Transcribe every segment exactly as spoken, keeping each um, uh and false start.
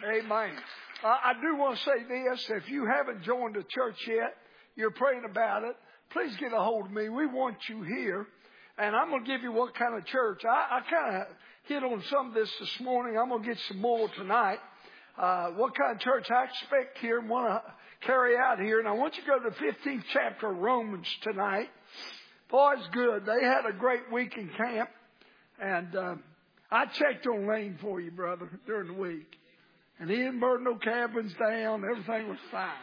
Amen. Uh, I do want to say this. If you haven't joined the church yet, you're praying about it, please get a hold of me. We want you here. And I'm going to give you what kind of church. I, I kind of hit on some of this this morning. I'm going to get some more tonight. Uh, what kind of church I expect here and want to carry out here. And I want you to go to the fifteenth chapter of Romans tonight. Boy, it's good. They had a great week in camp. And uh, I checked on Lane for you, brother, during the week. And he didn't burn no cabins down. Everything was fine.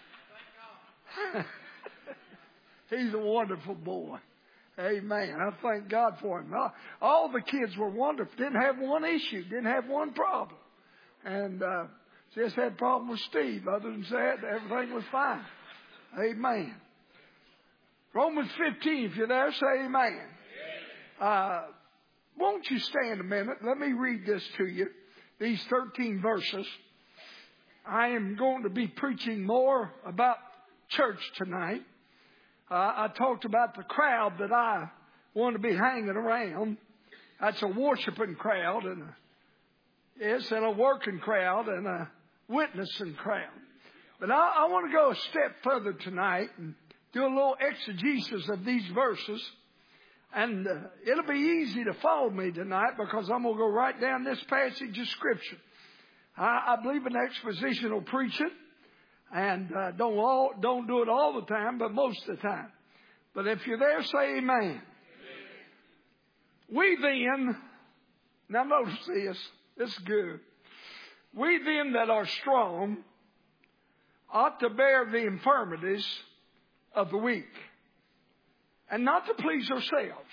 He's a wonderful boy. Amen. I thank God for him. All the kids were wonderful. Didn't have one issue. Didn't have one problem. And uh, just had a problem with Steve. Other than that, everything was fine. Amen. Romans fifteen, if you're there, say amen. Uh, won't you stand a minute? Let me read this to you. These thirteen verses. I am going to be preaching more about church tonight. Uh, I talked about the crowd that I want to be hanging around. That's a worshiping crowd, and a, yes, and a working crowd, and a witnessing crowd. But I, I want to go a step further tonight and do a little exegesis of these verses. And uh, it'll be easy to follow me tonight because I'm going to go right down this passage of Scripture. I, I believe in expositional preaching. And uh, don't all, don't do it all the time, but most of the time. But if you're there, say amen. Amen. We then, now notice this, this is good. We then that are strong ought to bear the infirmities of the weak, and not to please ourselves.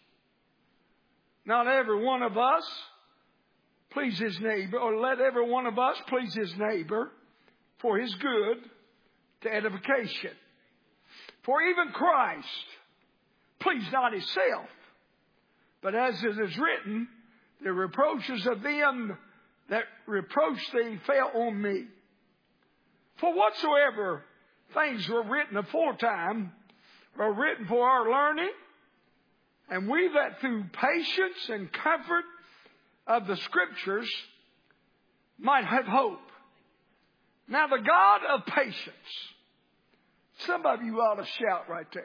Not every one of us please his neighbor, or let every one of us please his neighbor, for his good, to edification. For even Christ pleased not himself, but as it is written, the reproaches of them that reproach thee fell on me. For whatsoever things were written aforetime were written for our learning, and we that through patience and comfort of the Scriptures might have hope. Now the God of patience. Some of you ought to shout right there.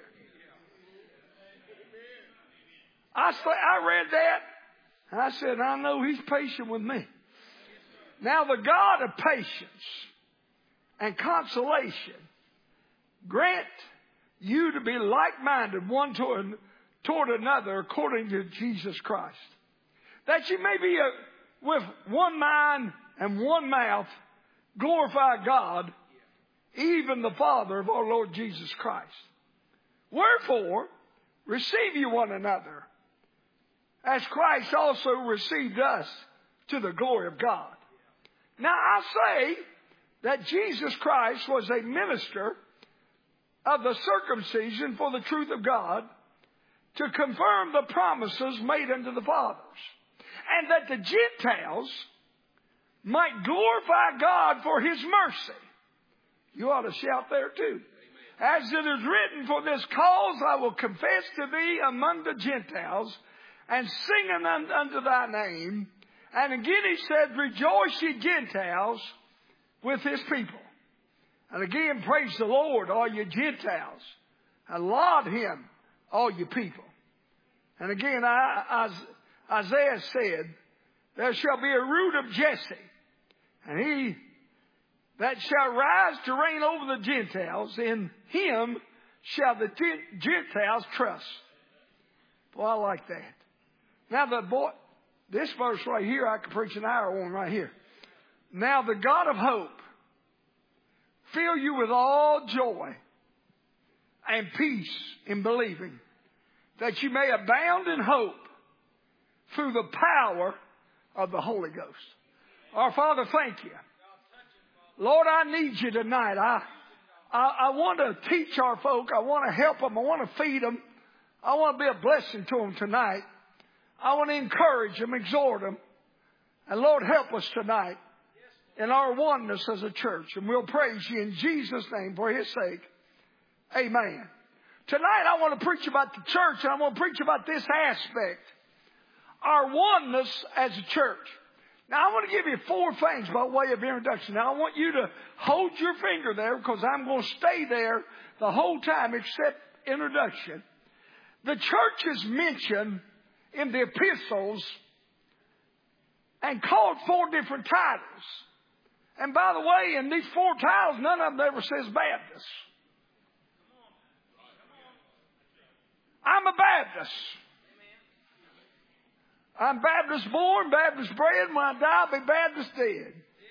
I, I read that. And I said, I know he's patient with me. Now the God of patience and consolation grant you to be like-minded one toward, toward another according to Jesus Christ. That you may be a, with one mind and one mouth glorify God, even the Father of our Lord Jesus Christ. Wherefore, receive you one another, as Christ also received us to the glory of God. Now I say that Jesus Christ was a minister of the circumcision for the truth of God, to confirm the promises made unto the fathers, and that the Gentiles might glorify God for his mercy. You ought to shout there too. As it is written, for this cause I will confess to thee among the Gentiles, and sing unto thy name. And again he said, rejoice ye Gentiles with his people. And again, praise the Lord, all you Gentiles. And laud him, all you people. And again, Isaiah said, there shall be a root of Jesse, and he that shall rise to reign over the Gentiles, in him shall the Gentiles trust. Boy, I like that. Now the boy, this verse right here, I could preach an hour on right here. Now the God of hope fill you with all joy and peace in believing, that you may abound in hope through the power of the Holy Ghost. Our Father, thank you. Lord, I need you tonight. I, I, I want to teach our folk. I want to help them. I want to feed them. I want to be a blessing to them tonight. I want to encourage them, exhort them. And Lord, help us tonight in our oneness as a church. And we'll praise you in Jesus' name for his sake. Amen. Tonight I want to preach about the church, and I want to preach about this aspect. Our oneness as a church. Now, I want to give you four things by way of introduction. Now, I want you to hold your finger there because I'm going to stay there the whole time except introduction. The church is mentioned in the epistles and called four different titles. And by the way, in these four titles, none of them ever says Baptist. I'm a Baptist. I'm Baptist born, Baptist bred. When I die, I'll be Baptist dead.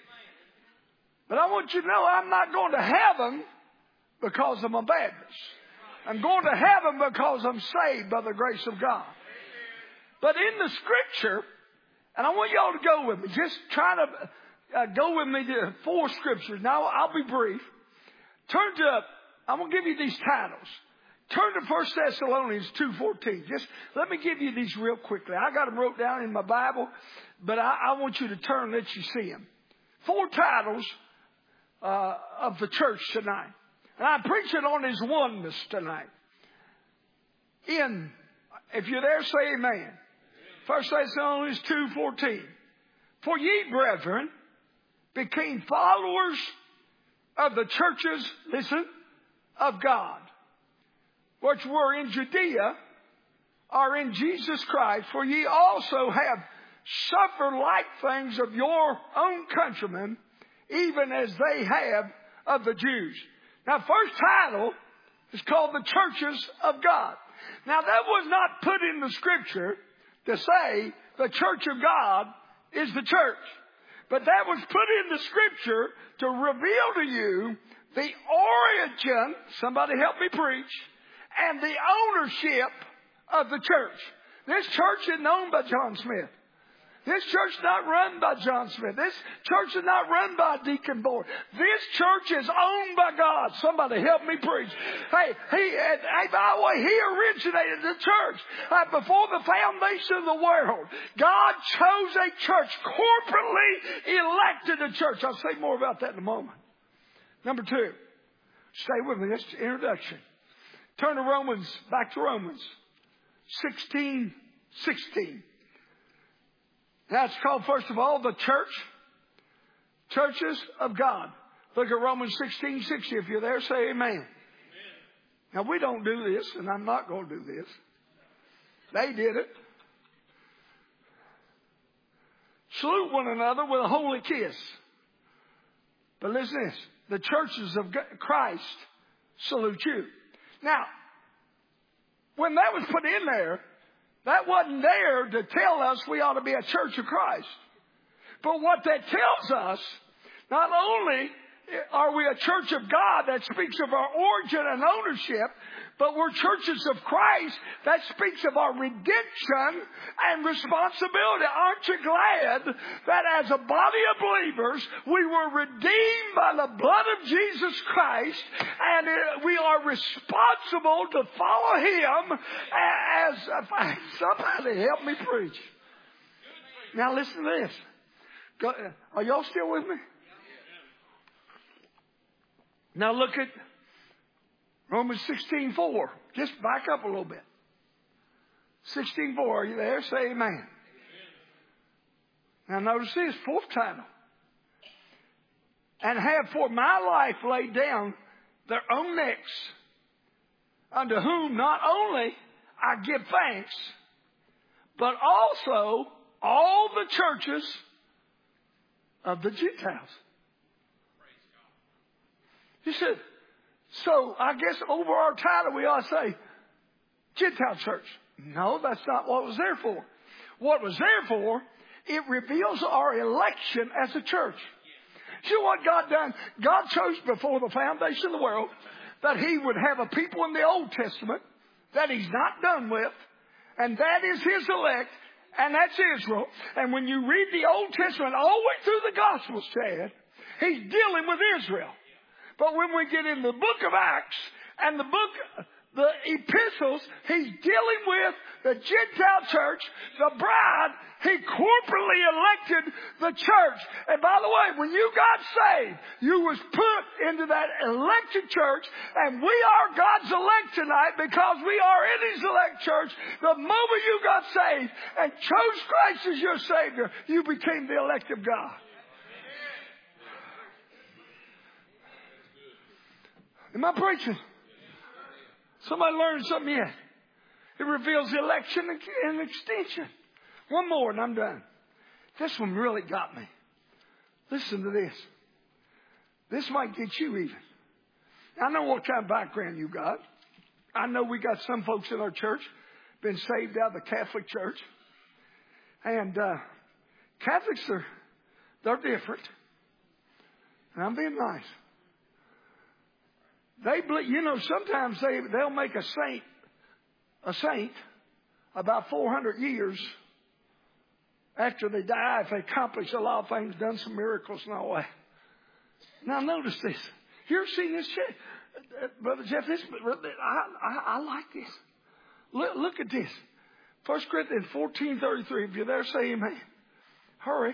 But I want you to know I'm not going to heaven because I'm a Baptist. I'm going to heaven because I'm saved by the grace of God. But in the Scripture, and I want y'all to go with me. Just try to uh, go with me to four Scriptures. Now, I'll be brief. Turn to, I'm going to give you these titles. Turn to First Thessalonians two fourteen. Just let me give you these real quickly. I got them wrote down in my Bible, but I, I want you to turn and let you see them. Four titles uh, of the church tonight. And I'm preaching on His oneness tonight. In, if you're there, say amen. First Thessalonians two fourteen. For ye, brethren, became followers of the churches, listen, of God, which were in Judea, are in Jesus Christ, for ye also have suffered like things of your own countrymen, even as they have of the Jews. Now, first title is called the churches of God. Now, that was not put in the Scripture to say the church of God is the church. But that was put in the Scripture to reveal to you the origin, somebody help me preach, and the ownership of the church. This church isn't owned by John Smith. This church is not run by John Smith. This church is not run by Deacon Boyd. This church is owned by God. Somebody help me preach. Hey, he, hey, by the way, He originated the church. Uh, before the foundation of the world, God chose a church, corporately elected a church. I'll say more about that in a moment. Number two, stay with me. That's the introduction. Turn to Romans, back to Romans sixteen sixteen. Now it's called, first of all, the church, churches of God. Look at Romans sixteen sixty. If you're there, say amen. Amen. Now we don't do this, and I'm not going to do this. They did it. Salute one another with a holy kiss. But listen to this. The churches of Christ salute you. Now, when that was put in there, that wasn't there to tell us we ought to be a church of Christ. But what that tells us, not only are we a church of God that speaks of our origin and ownership, but we're churches of Christ that speaks of our redemption and responsibility. Aren't you glad that as a body of believers, we were redeemed by the blood of Jesus Christ, and we are responsible to follow Him as, somebody help me preach. Now listen to this. Go, are y'all still with me? Now look at Romans sixteen four. Just back up a little bit. sixteen four. Are you there? Say amen. Now notice this, fourth title. And have for my life laid down their own necks, unto whom not only I give thanks, but also all the churches of the Gentiles. He said, so I guess over our title we ought to say Gentile church. No, that's not what it was there for. What it was there for, it reveals our election as a church. See what God done? God chose before the foundation of the world that He would have a people in the Old Testament that He's not done with, and that is His elect, and that's Israel. And when you read the Old Testament all the way through the Gospels, Chad, He's dealing with Israel. But when we get in the book of Acts and the book, the epistles, he's dealing with the Gentile church, the bride. He corporately elected the church. And by the way, when you got saved, you was put into that elected church, and we are God's elect tonight because we are in His elect church. The moment you got saved and chose Christ as your Savior, you became the elect of God. Am I preaching? Somebody learned something yet? It reveals the election and extension. One more and I'm done. This one really got me. Listen to this. This might get you even. I know what kind of background you got. I know we got some folks in our church been saved out of the Catholic Church. And uh, Catholics are, they're different. And I'm being nice. They believe, you know, sometimes they, they'll make a saint, a saint about four hundred years after they die if they accomplish a lot of things, done some miracles and all that. Now notice this. You ever seen this shit? Uh, Brother Jeff, this, I, I, I like this. Look, look at this. First Corinthians fourteen thirty-three. If you're there, say amen. Hurry.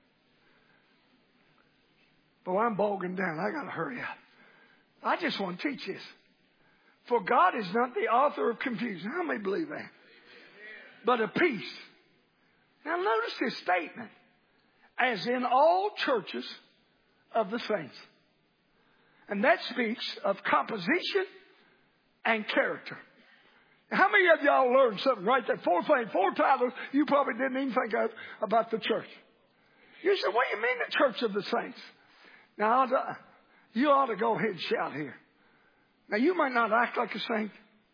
Boy, I'm bogging down. I got to hurry up. I just want to teach this. For God is not the author of confusion. How many believe that? But of peace. Now notice this statement. As in all churches of the saints. And that speaks of composition and character. How many of y'all learned something right there? Four things, four titles you probably didn't even think of about the church. You said, what do you mean the church of the saints? Now, you ought to go ahead and shout here. Now, you might not act like a saint.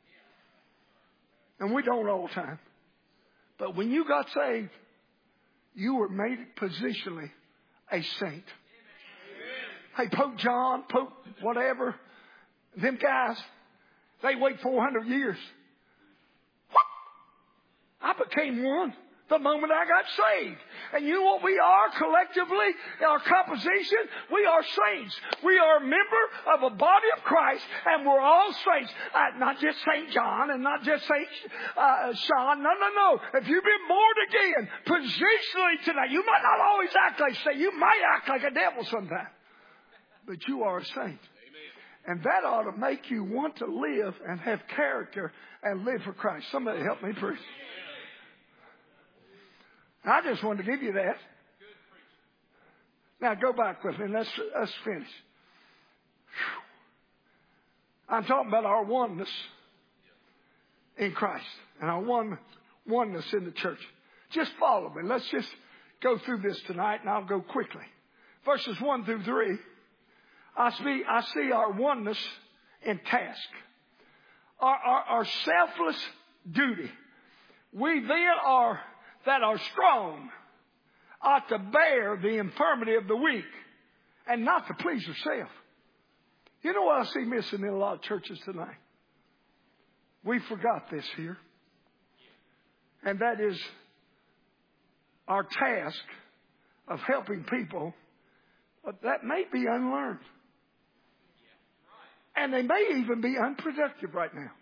And we don't all the time. But when you got saved, you were made positionally a saint. Hey, Pope John, Pope whatever, them guys, they wait four hundred years. What? I became one the moment I got saved. And you know what we are collectively, our composition? We are saints. We are a member of a body of Christ, and we're all saints. Uh, not just Saint John and not just Saint uh, Sean. No, no, no. If you've been born again, positionally tonight, you might not always act like a saint. You might act like a devil sometimes. But you are a saint. And that ought to make you want to live and have character and live for Christ. Somebody help me preach. I just wanted to give you that. Now go back with me and let's, let's finish. Whew. I'm talking about our oneness in Christ and our one, oneness in the church. Just follow me. Let's just go through this tonight and I'll go quickly. Verses one through three. I see, I see our oneness in task. Our, our, our selfless duty. We then are, that are strong, ought to bear the infirmity of the weak and not to please yourself. You know what I see missing in a lot of churches tonight? We forgot this here. And that is our task of helping people, but that may be unlearned. And they may even be unproductive right now.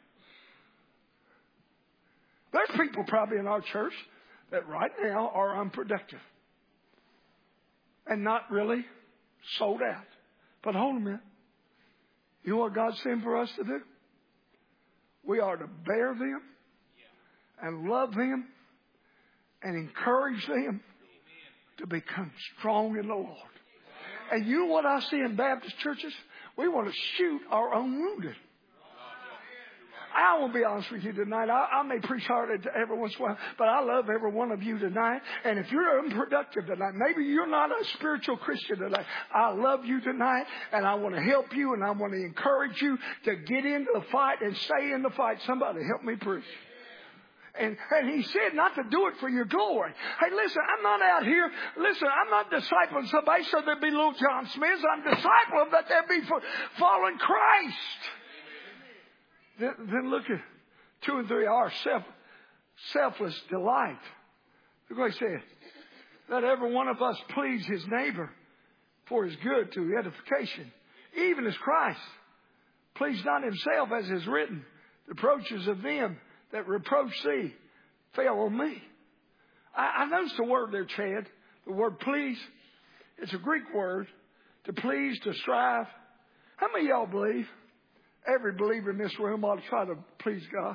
There's people probably in our church that right now are unproductive. And not really sold out. But hold a minute. You know what God's saying for us to do? We are to bear them and love them and encourage them to become strong in the Lord. And you know what I see in Baptist churches? We want to shoot our own wounded. I want to be honest with you tonight. I, I may preach hard every once in a while, but I love every one of you tonight. And if you're unproductive tonight, maybe you're not a spiritual Christian tonight, I love you tonight, and I want to help you, and I want to encourage you to get into the fight and stay in the fight. Somebody help me preach. And, and he said not to do it for your glory. Hey, listen, I'm not out here. Listen, I'm not discipling somebody so there'll be little John Smiths. I'm discipling that they'll be for following Christ. Then, then look at two and three. Our self, selfless delight. Look what he said. Let every one of us please his neighbor for his good to edification. Even as Christ pleased not himself, as is written, The reproaches of them that reproach thee fell on me. I, I noticed the word there, Chad. The word please. It's a Greek word. To please, to strive. How many of y'all believe every believer in this room ought to try to please God?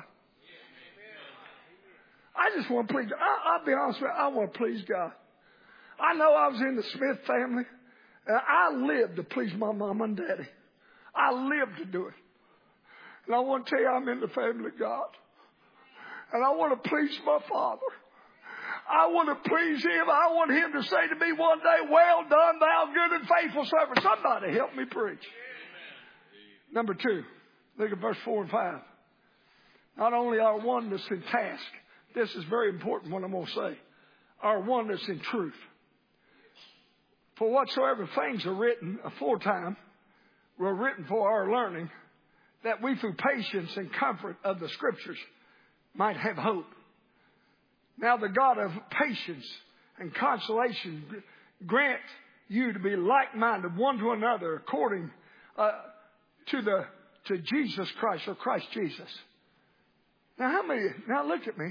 I just want to please. I, I'll be honest with you. I want to please God. I know I was in the Smith family. And I lived to please my mom and daddy. I lived to do it. And I want to tell you, I'm in the family of God. And I want to please my Father. I want to please Him. I want Him to say to me one day, well done, thou good and faithful servant. Somebody help me preach. Number two, look at verse four and five. Not only our oneness in task. This is very important what I'm going to say. Our oneness in truth. For whatsoever things are written aforetime were written for our learning, that we through patience and comfort of the Scriptures might have hope. Now the God of patience and consolation grant you to be like-minded one to another according uh, to the to Jesus Christ or Christ Jesus. Now how many? Now look at me.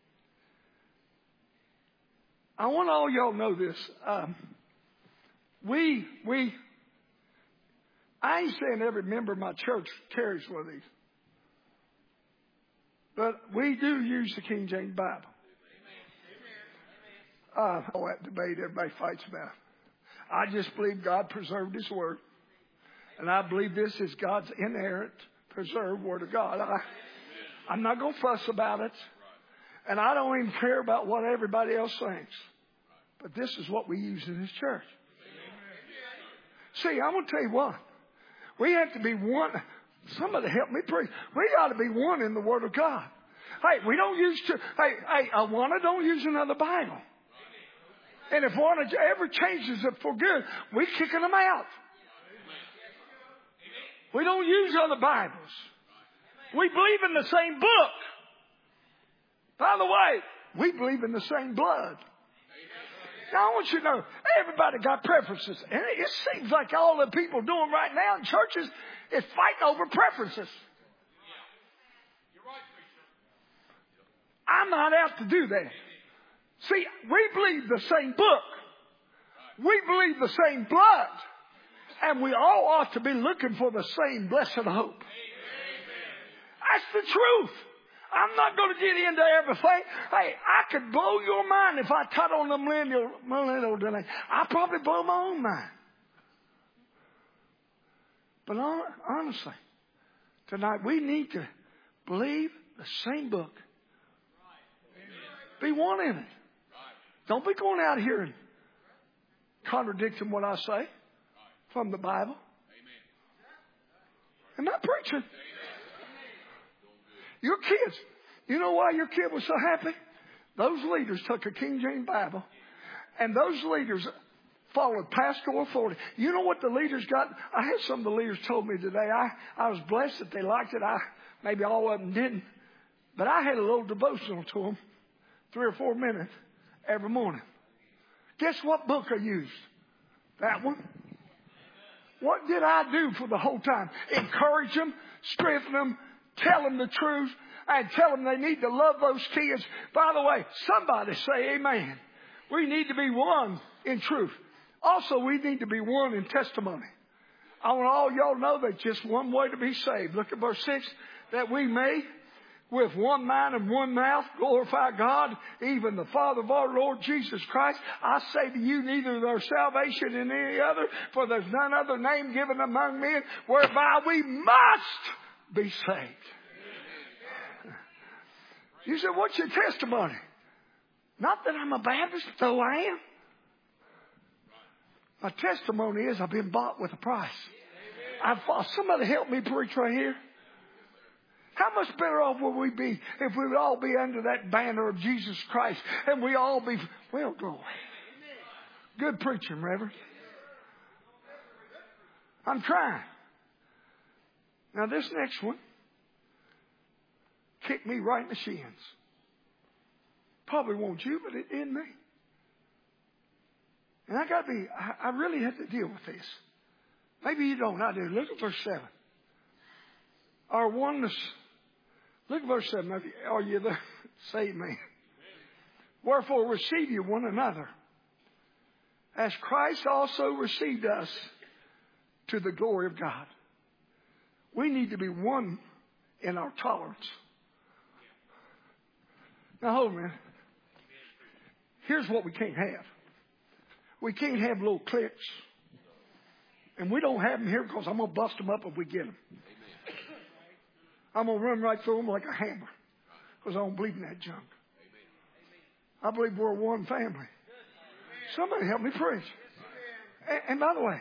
I want all y'all to know this. Um, we we. I ain't saying every member of my church carries one of these, but we do use the King James Bible. Uh, all that debate everybody fights about. I just believe God preserved His Word. And I believe this is God's inerrant, preserved Word of God. I, I'm not going to fuss about it. And I don't even care about what everybody else thinks. But this is what we use in this church. See, I'm going to tell you what. We have to be one. Somebody help me preach. We got to be one in the Word of God. Hey, we don't use to. Hey, hey, I want to don't use another Bible. And if one ever changes it for good, we're kicking them out. We don't use other Bibles. We believe in the same book. By the way, we believe in the same blood. Now, I want you to know, everybody got preferences. And it seems like all the people doing right now in churches is fighting over preferences. I'm not out to do that. See, we believe the same book. We believe the same blood. And we all ought to be looking for the same blessed hope. That's the truth. I'm not going to get into everything. Hey, I could blow your mind if I cut on the millennial, millennial delay. I'd probably blow my own mind. But honestly, tonight we need to believe the same book. Be one in it. Don't be going out here and contradicting what I say from the Bible. Am I preaching? Your kids, you know why your kid was so happy? Those leaders took a King James Bible, and those leaders followed pastoral authority. You know what the leaders got? I had some of the leaders told me today. I, I was blessed that they liked it. I maybe all of them didn't. But I had a little devotional to them, three or four minutes every morning. Guess what book I used? That one. What did I do for the whole time? Encourage them, strengthen them, tell them the truth, and tell them they need to love those kids. By the way, somebody say amen. We need to be one in truth. Also, we need to be one in testimony. I want all y'all to know that just one way to be saved. Look at verse six. That we may, with one mind and one mouth, glorify God, even the Father of our Lord Jesus Christ. I say to you, neither there's salvation in any other, for there's none other name given among men whereby we must be saved. You said, what's your testimony? Not that I'm a Baptist, though I am. My testimony is I've been bought with a price. I've, somebody help me preach right here. How much better off would we be if we would all be under that banner of Jesus Christ and we all be, well, glory. Good preaching, Reverend. I'm trying. Now this next one kicked me right in the shins. Probably won't you, but it did me. And I got to be, I, I really have to deal with this. Maybe you don't, I do. Look at verse seven. Our oneness Look at verse seven. Are you there? Say amen. Wherefore receive you one another, as Christ also received us to the glory of God. We need to be one in our tolerance. Now hold on a minute. Here's what we can't have. We can't have little cliques. And we don't have them here because I'm going to bust them up if we get them. I'm going to run right through them like a hammer because I don't believe in that junk. I believe we're one family. Somebody help me preach. And, and by the way,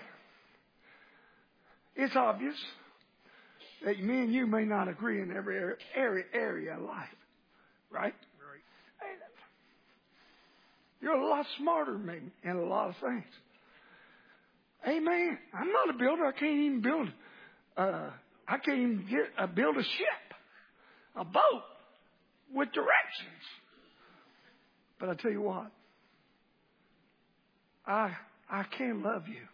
it's obvious that me and you may not agree in every area, area of life. Right? You're a lot smarter than me in a lot of things. Amen. I'm not a builder. I can't even build. Uh, I can't even get uh, build a ship, a boat with directions. But I tell you what, I I can love you.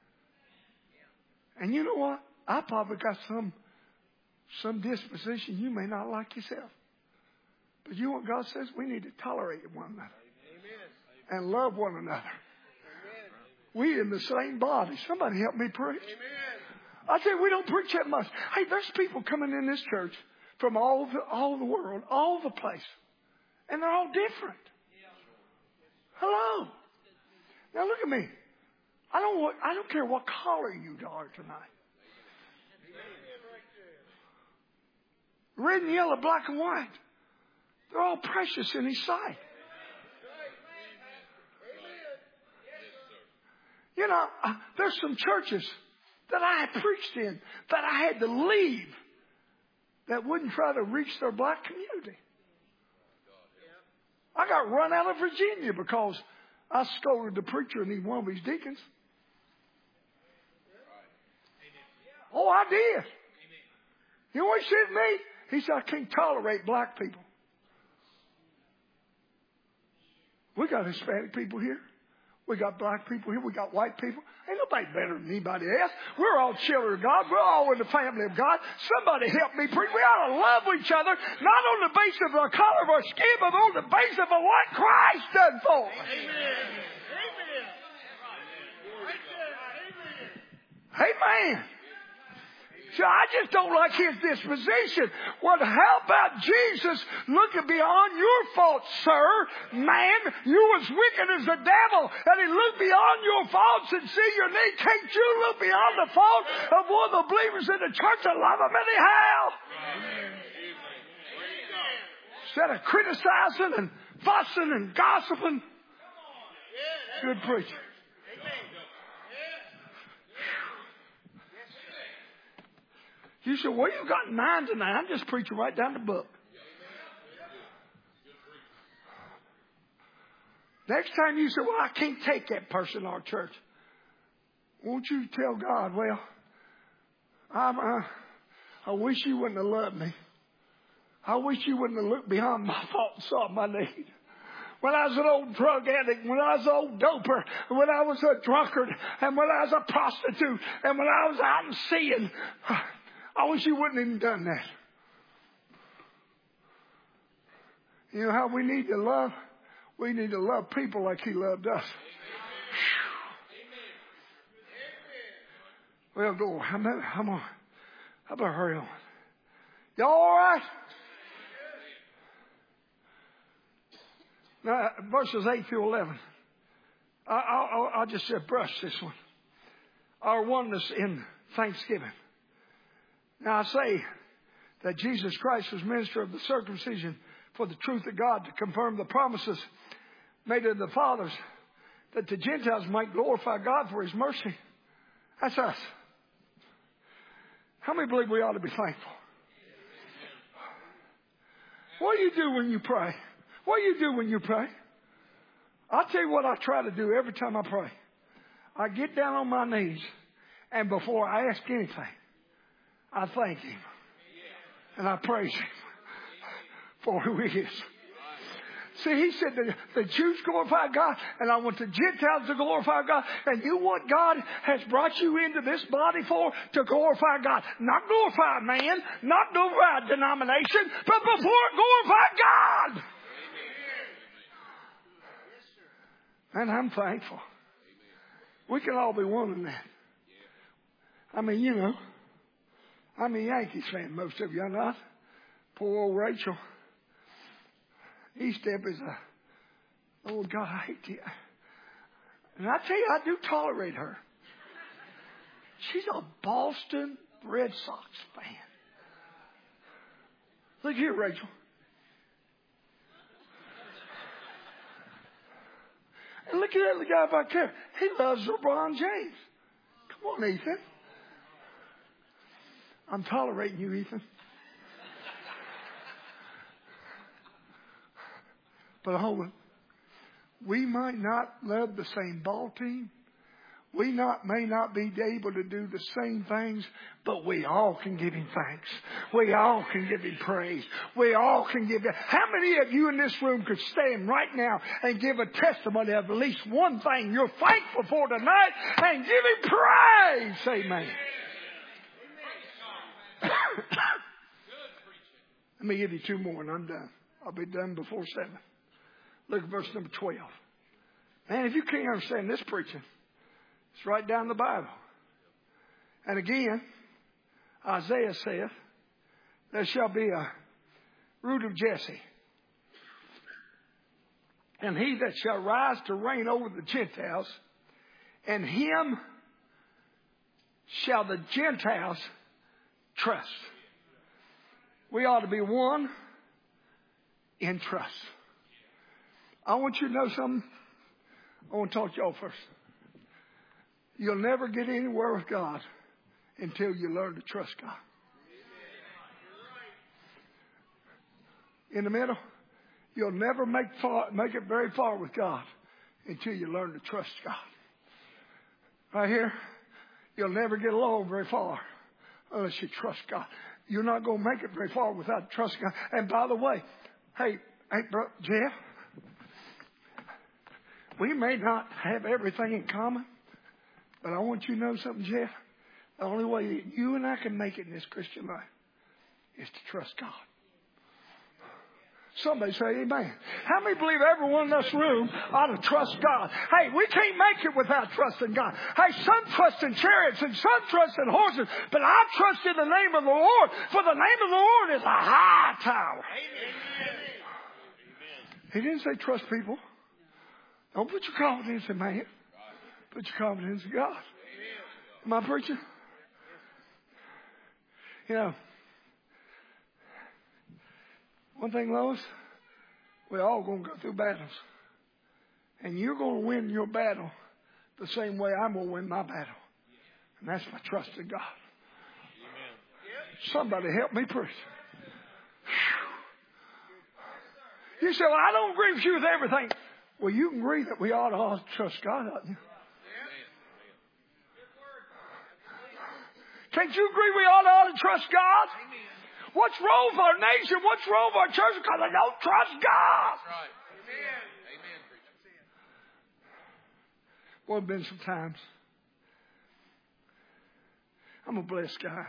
And you know what? I probably got some some disposition you may not like yourself. But you know what God says? We need to tolerate one another. And love one another. Amen. We in the same body. Somebody help me preach. Amen. I tell you, we don't preach that much. Hey, there's people coming in this church from all the all the world, all the places, and they're all different. Hello. Now look at me. I don't want, I don't care what color you are tonight. Red and yellow, black and white. They're all precious in His sight. You know, uh, there's some churches that I had preached in that I had to leave that wouldn't try to reach their black community. I got run out of Virginia because I scolded the preacher and he one of his deacons. Oh, I did. You know what he said to me? He said, I can't tolerate black people. We got Hispanic people here. We got black people here. We got white people. Ain't nobody better than anybody else. We're all children of God. We're all in the family of God. Somebody help me preach. We ought to love each other, not on the basis of our color of our skin, but on the basis of what Christ done for us. Amen. Amen. Amen. So I just don't like his disposition. Well, how about Jesus looking beyond your faults, sir? Man, you was wicked as the devil, and he looked beyond your faults and see your need. Can't you look beyond the fault of one of the believers in the church and love them anyhow? Instead of criticizing and fussing and gossiping. Good preaching. You said, well, you got nine tonight. I'm just preaching right down the book. Next time you say, well, I can't take that person in our church. Won't you tell God, well, I'm, uh, I wish you wouldn't have loved me. I wish you wouldn't have looked beyond my fault and saw my need. When I was an old drug addict, when I was an old doper, when I was a drunkard, and when I was a prostitute, and when I was out and seeing, I wish you wouldn't have even done that. You know how we need to love? We need to love people like He loved us. Well, go. I'm on. I'm on. I better hurry on. Y'all all right? Now, verses eight through eleven. I, I'll, I'll just uh, brush this one. Our oneness in thanksgiving. Now I say that Jesus Christ was minister of the circumcision for the truth of God, to confirm the promises made to the fathers, that the Gentiles might glorify God for His mercy. That's us. How many believe we ought to be thankful? What do you do when you pray? What do you do when you pray? I'll tell you what I try to do every time I pray. I get down on my knees, and before I ask anything, I thank Him. And I praise Him for who He is. See, he said the, the Jews glorify God, and I want the Gentiles to glorify God. And you what God has brought you into this body for? To glorify God. Not glorify man, not glorify denomination, but before glorify God. And I'm thankful. We can all be one in that. I mean, you know, I'm a Yankees fan, most of you are not. Poor old Rachel. E-Step is a, oh God, I hate you. And I tell you, I do tolerate her. She's a Boston Red Sox fan. Look here, Rachel. And look at that other guy back there. He loves LeBron James. Come on, Ethan. I'm tolerating you, Ethan. But hold on. We might not love the same ball team. We not may not be able to do the same things, but we all can give him thanks. We all can give him praise. We all can give him. How many of you in this room could stand right now and give a testimony of at least one thing you're thankful for tonight and give him praise? Amen. Let me give you two more and I'm done. I'll be done before seven. Look at verse number twelve. Man, if you can't understand this preaching, it's right down the Bible. And again, Isaiah saith, there shall be a root of Jesse, and he that shall rise to reign over the Gentiles, and him shall the Gentiles trust. We ought to be one in trust. I want you to know something. I want to talk to y'all first. You'll never get anywhere with God until you learn to trust God. In the middle, you'll never make far, make it very far with God until you learn to trust God. Right here, you'll never get along very far unless you trust God. You're not going to make it very far without trusting God. And by the way, hey, hey, bro, Jeff, we may not have everything in common, but I want you to know something, Jeff. The only way that you and I can make it in this Christian life is to trust God. Somebody say amen. How many believe everyone in this room ought to trust God? Hey, we can't make it without trusting God. Hey, some trust in chariots and some trust in horses, but I trust in the name of the Lord, for the name of the Lord is a high tower. Amen. He didn't say trust people. Don't put your confidence in man. Put your confidence in God. Am I preaching? You know, one thing, Lois, we're all going to go through battles. And you're going to win your battle the same way I'm going to win my battle. And that's by trusting God. Somebody help me preach. You say, well, I don't agree with you with everything. Well, you can agree that we ought to all trust God, oughtn't you? Can't you agree we ought to, ought to trust God? What's wrong with our nation? What's wrong with our church? Because they don't trust God. That's right. Amen. Amen. Well, there have been some times. I'm a blessed guy.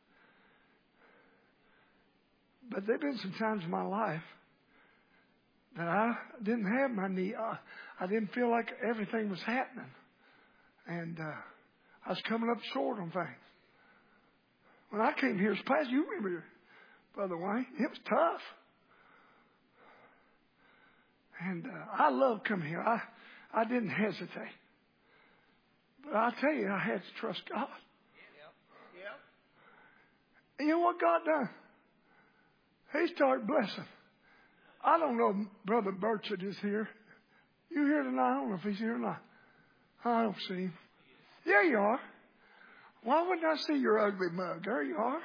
But there have been some times in my life that I didn't have my need. I, I didn't feel like everything was happening. And uh, I was coming up short on things. When I came here as pastor, you remember, Brother Wayne, it was tough. And uh, I love coming here. I, I didn't hesitate. But I tell you, I had to trust God. Yep. Yep. And you know what God done? He started blessing. I don't know if Brother Burchett is here. You here tonight? I don't know if he's here or not. I don't see him. Yeah, you are. Why wouldn't I see your ugly mug? There you are.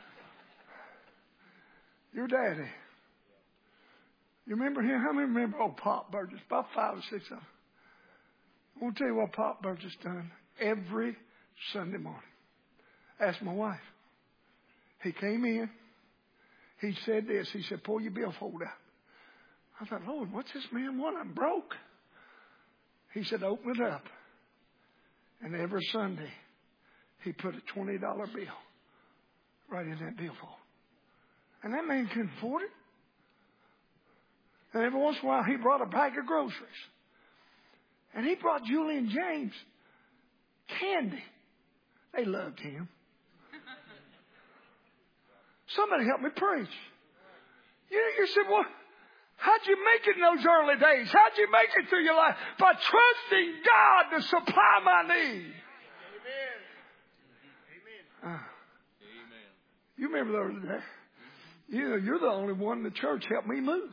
Your daddy. You remember him? How many remember old Pop Burgess? About five or six of them. I want to tell you what Pop Burgess done every Sunday morning. Ask my wife. He came in. He said this. He said, pull your billfold out. I thought, Lord, what's this man want? I'm broke. He said, open it up. And every Sunday, he put a twenty dollar bill right in that billfold. And that man couldn't afford it. And every once in a while, he brought a bag of groceries. And he brought Julie and James candy. They loved him. Somebody help me preach. You, you said, well, how'd you make it in those early days? How'd you make it through your life? By trusting God to supply my need. Amen. Uh, Amen. You remember the early days? You know, you're the only one in the church helped me move.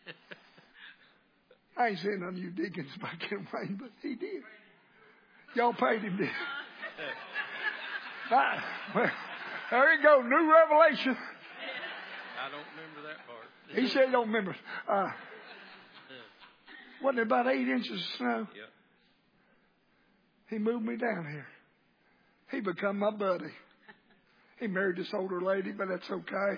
I ain't saying none of you deacons back in Wayne, but he did. Y'all paid him, did. Right. Well, there you go, new revelation. I don't remember that part. He said he don't remember. Uh, wasn't it about eight inches of snow? Yep. He moved me down here. He become my buddy. He married this older lady, but that's okay.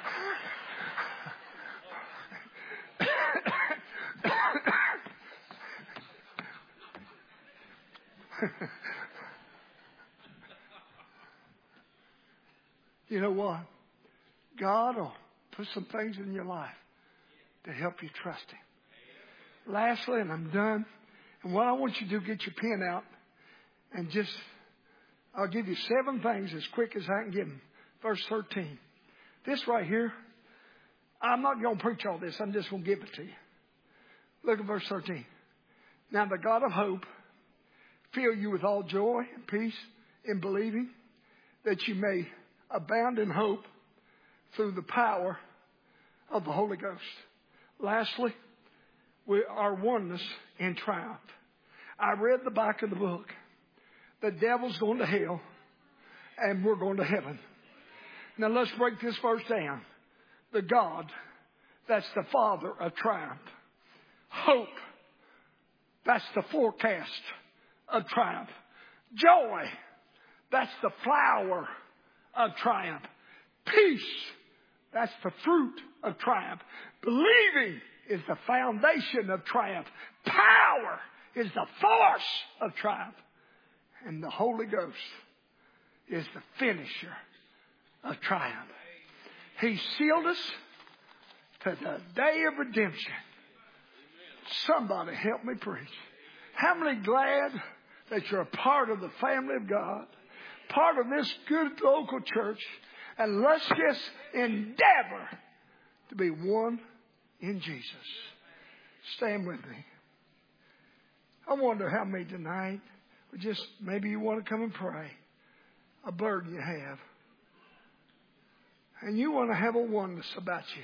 You know what? God will put some things in your life to help you trust Him. Lastly, and I'm done, and what I want you to do, get your pen out and just, I'll give you seven things as quick as I can give them. Verse thirteen. This right here, I'm not going to preach all this. I'm just going to give it to you. Look at verse thirteen. Now the God of hope fill you with all joy and peace in believing, that you may abound in hope through the power of the Holy Ghost. Lastly, we our oneness in triumph. I read the back of the book. The devil's going to hell and we're going to heaven. Now let's break this verse down. The God, that's the Father of triumph. Hope, that's the forecast of triumph. Joy, that's the flower of triumph. Peace, that's the fruit of triumph. Believing is the foundation of triumph. Power is the force of triumph. And the Holy Ghost is the finisher of triumph. He sealed us to the day of redemption. Somebody help me preach. How many glad that you're a part of the family of God, part of this good local church, and let's just endeavor to be one in Jesus. Stand with me. I wonder how many tonight, or just maybe you want to come and pray, a burden you have, and you want to have a oneness about you.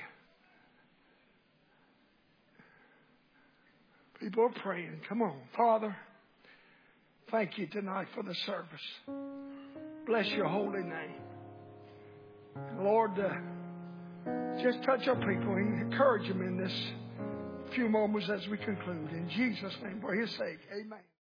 People are praying. Come on. Father, thank you tonight for the service. Bless your holy name. Lord, uh, just touch our people and encourage them in this few moments as we conclude. In Jesus' name, for His sake, amen.